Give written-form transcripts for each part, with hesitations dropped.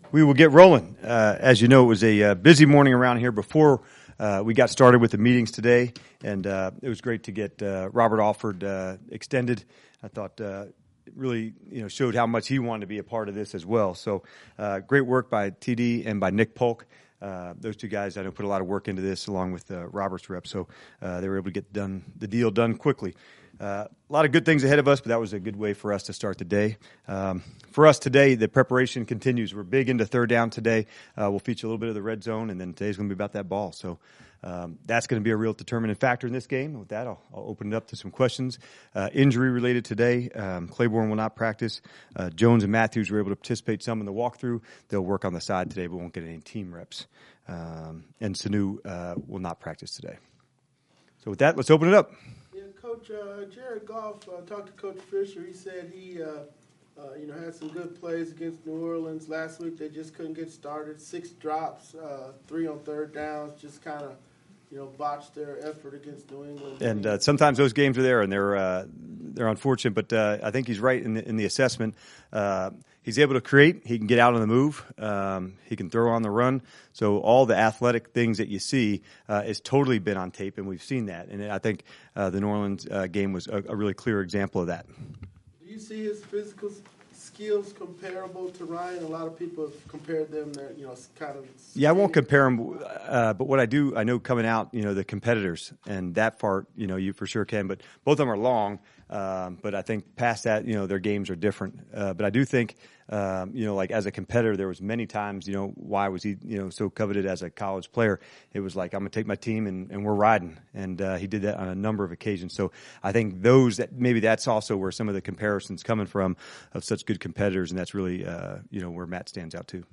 We will get rolling. As you know, it was a busy morning around here before we got started with the meetings today, and it was great to get Robert Alford extended. I thought it really showed how much he wanted to be a part of this as well. So great work by TD and by Nick Polk. Those two guys I know put a lot of work into this along with Robert's rep, so they were able to get the deal done quickly. A lot of good things ahead of us, but that was a good way for us to start the day. For us today, the preparation continues. We're big into third down today. We'll feature a little bit of the red zone, and then today's going to be about that ball. So that's going to be a real determining factor in this game. With that, I'll open it up to some questions. Injury related today, Claiborne will not practice. Jones and Matthews were able to participate some in the walkthrough. They'll work on the side today, but won't get any team reps. And Sanu will not practice today. So with that, let's open it up. Coach Jared Goff talked to Coach Fisher. He said he had some good plays against New Orleans last week. They just couldn't get started. 6 drops, 3 on third downs, just kind of botched their effort against New England. And sometimes those games are there, and they're unfortunate. But I think he's right in the assessment. He's able to create. He can get out on the move. He can throw on the run. So all the athletic things that you see has totally been on tape, and we've seen that. And I think the New Orleans game was a really clear example of that. Do you see his physical skills comparable to Ryan? A lot of people have compared them. They're kind of. Yeah, I won't compare them, but what I know coming out, the competitors and that part, you for sure can. But both of them are long. But I think past that, their games are different. But I do think, like as a competitor, there was many times, why was he, so coveted as a college player? It was like, I'm going to take my team and we're riding. And he did that on a number of occasions. So I think maybe that's also where some of the comparisons coming from of such good competitors. And that's really, where Matt stands out too.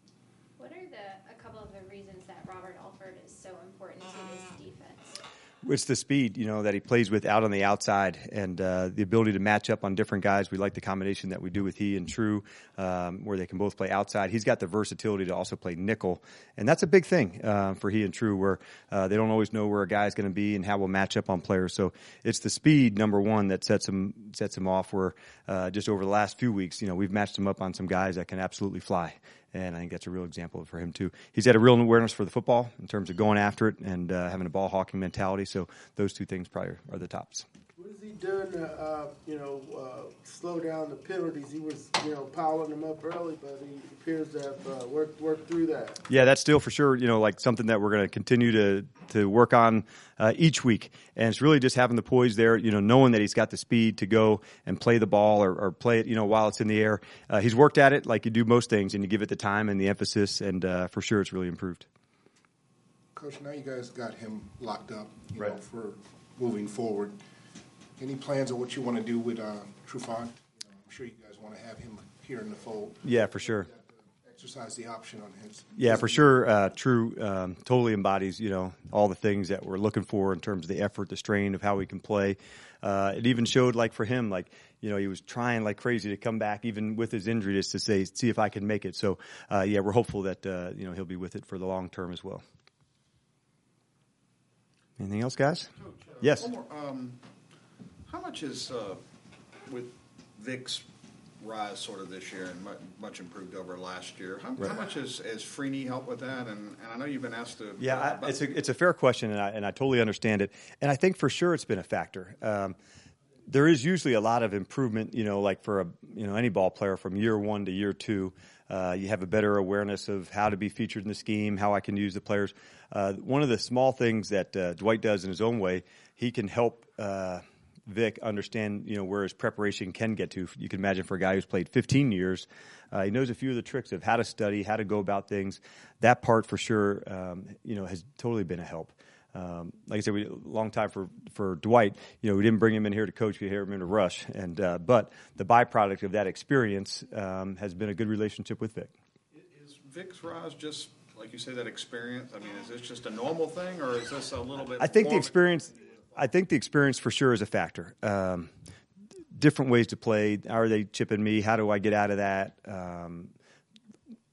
What are a couple of the reasons that Robert Alford is so important to this defense? It's the speed, that he plays with out on the outside and the ability to match up on different guys. We like the combination that we do with he and True, where they can both play outside. He's got the versatility to also play nickel, and that's a big thing for he and True, where they don't always know where a guy's going to be and how we'll match up on players. So it's the speed, number one, that sets him off. Where just over the last few weeks, we've matched him up on some guys that can absolutely fly. And I think that's a real example for him, too. He's had a real awareness for the football in terms of going after it and having a ball hawking mentality. So those two things probably are the tops. What has he done to, slow down the penalties? He was, piling them up early, but he appears to have worked through that. Yeah, that's still for sure, like something that we're going to continue to work on each week. And it's really just having the poise there, knowing that he's got the speed to go and play the ball or play it, while it's in the air. He's worked at it like you do most things, and you give it the time and the emphasis, and for sure it's really improved. Coach, now you guys got him locked up, right, for moving forward. Any plans of what you want to do with Trufant? I'm sure you guys want to have him here in the fold. Yeah, for sure. Exercise the option on his. Yeah, for sure. True totally embodies, all the things that we're looking for in terms of the effort, the strain of how he can play. It even showed, for him, he was trying like crazy to come back, even with his injury, just to see if I can make it. So, we're hopeful that, he'll be with it for the long term as well. Anything else, guys? Coach, yes. One more, how much is, with Vic's rise sort of this year and much improved over last year, how much has Freeney helped with that? And I know you've been asked to... Yeah, it's a fair question, and I totally understand it. And I think for sure it's been a factor. There is usually a lot of improvement, for any ball player from year one to year two. You have a better awareness of how to be featured in the scheme, how I can use the players. One of the small things that Dwight does in his own way, he can help Vic understand, where his preparation can get to. You can imagine for a guy who's played 15 years, he knows a few of the tricks of how to study, how to go about things. That part for sure, has totally been a help. Like I said, a long time for Dwight. We didn't bring him in here to coach. We hired him to rush. And but the byproduct of that experience has been a good relationship with Vic. Is Vic's rise just, like you say, that experience? I mean, is this just a normal thing, or is this a little bit? I think the experience for sure is a factor. Different ways to play. Are they chipping me? How do I get out of that?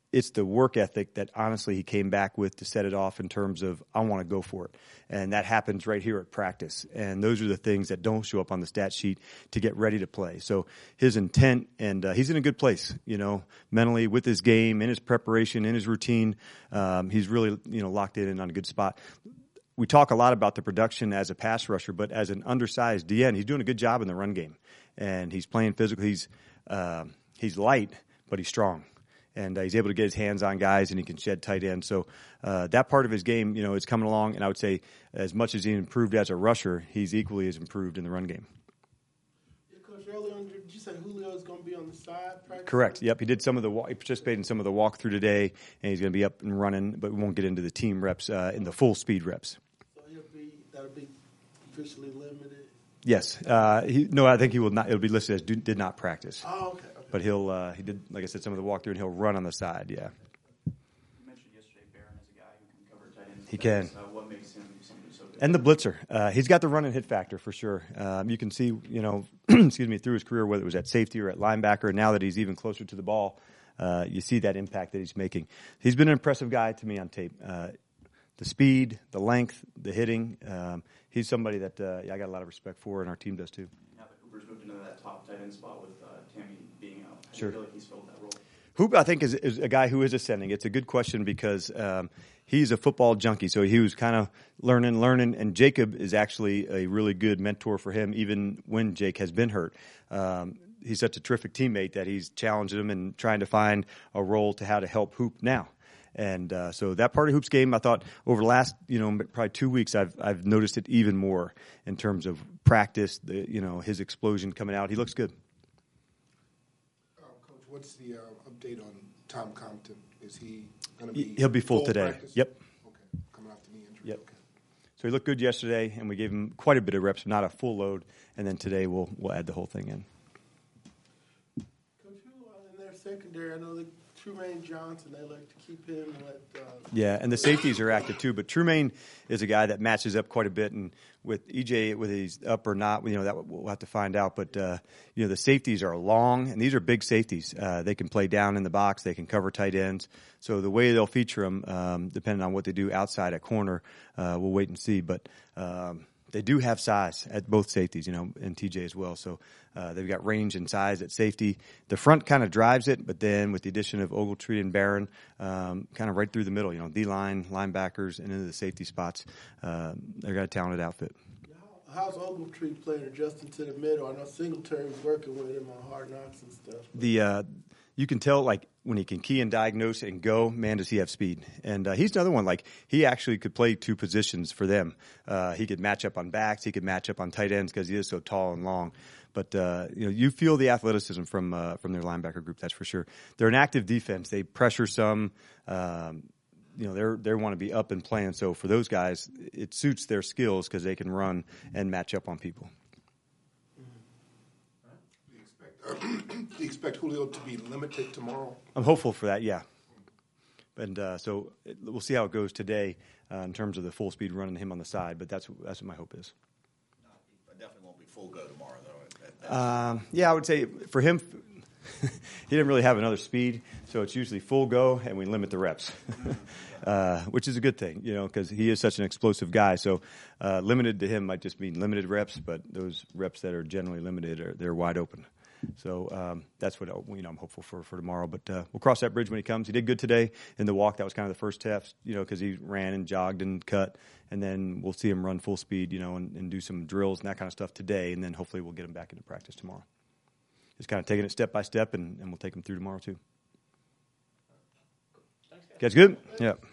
it's the work ethic that honestly he came back with to set it off in terms of, I want to go for it. And that happens right here at practice. And those are the things that don't show up on the stat sheet to get ready to play. So his intent, and he's in a good place, mentally with his game, in his preparation, in his routine. He's really, locked in and on a good spot. We talk a lot about the production as a pass rusher, but as an undersized DN, he's doing a good job in the run game. And he's playing physical. He's light, but he's strong. And he's able to get his hands on guys, and he can shed tight ends. So that part of his game, is coming along. And I would say as much as he improved as a rusher, he's equally as improved in the run game. Yeah, Coach, earlier on, did you say Julio is going to be on the side practice? Correct. Yep. He did he participated in some of the walkthrough today, and he's going to be up and running, but we won't get into the team reps in the full speed reps. So that'll be officially limited? Yes. I think he will not. It'll be listed as did not practice. Oh, okay. But he did, like I said, some of the walkthrough, and he'll run on the side, yeah. You mentioned yesterday Barron is a guy who can cover tight ends. He can. What makes him somebody so good? And the blitzer. He's got the run and hit factor for sure. You can see, through his career, whether it was at safety or at linebacker, and now that he's even closer to the ball, you see that impact that he's making. He's been an impressive guy to me on tape. The speed, the length, the hitting. He's somebody that I got a lot of respect for, and our team does too. Now that Hooper's moved into that top tight end spot with Tammy being out, I Sure. feel like he's filled that role. Hoop, I think, is a guy who is ascending. It's a good question because he's a football junkie, so he was kind of learning, and Jacob is actually a really good mentor for him, even when Jake has been hurt. He's such a terrific teammate that he's challenging him and trying to find a role to how to help Hoop now. And so that part of Hoop's game, I thought over the last, probably 2 weeks, I've noticed it even more in terms of practice. His explosion coming out. He looks good. Coach, what's the update on Tom Compton? Is he going to be? He'll be full today. Practice? Yep. Okay, coming off the knee injury. Yep. Okay. So he looked good yesterday, and we gave him quite a bit of reps, not a full load. And then today we'll add the whole thing in. Coach, who in their secondary, I know that Trumaine Johnson, they like to keep him. Yeah, and the safeties are active too. But Trumaine is a guy that matches up quite a bit, and with EJ, whether he's up or not, that we'll have to find out. But the safeties are long, and these are big safeties. They can play down in the box, they can cover tight ends. So the way they'll feature them, depending on what they do outside at corner, we'll wait and see. But they do have size at both safeties, and TJ as well. So they've got range and size at safety. The front kind of drives it, but then with the addition of Ogletree and Barron, kind of right through the middle, D-line, linebackers, and into the safety spots, they've got a talented outfit. How's Ogletree playing adjusting to the middle? I know Singletary was working with him on Hard Knocks and stuff. You can tell, when he can key and diagnose and go, man, does he have speed. And he's another one, he actually could play two positions for them. He could match up on backs. He could match up on tight ends because he is so tall and long. But, you feel the athleticism from their linebacker group, that's for sure. They're an active defense. They pressure some. They want to be up and playing. So for those guys, it suits their skills because they can run and match up on people. Do you expect Julio to be limited tomorrow? I'm hopeful for that, yeah. And so we'll see how it goes today in terms of the full speed running him on the side. But that's what my hope is. I definitely won't be full go tomorrow, though. Yeah, I would say for him, he didn't really have another speed, so it's usually full go, and we limit the reps, which is a good thing, because he is such an explosive guy. So limited to him might just mean limited reps, but those reps that are generally limited, they're wide open. So that's what I'm hopeful for tomorrow. But we'll cross that bridge when he comes. He did good today in the walk. That was kind of the first test, because he ran and jogged and cut. And then we'll see him run full speed, and do some drills and that kind of stuff today. And then hopefully we'll get him back into practice tomorrow. Just kind of taking it step by step, and we'll take him through tomorrow too. Thanks, guys. Good? Yeah.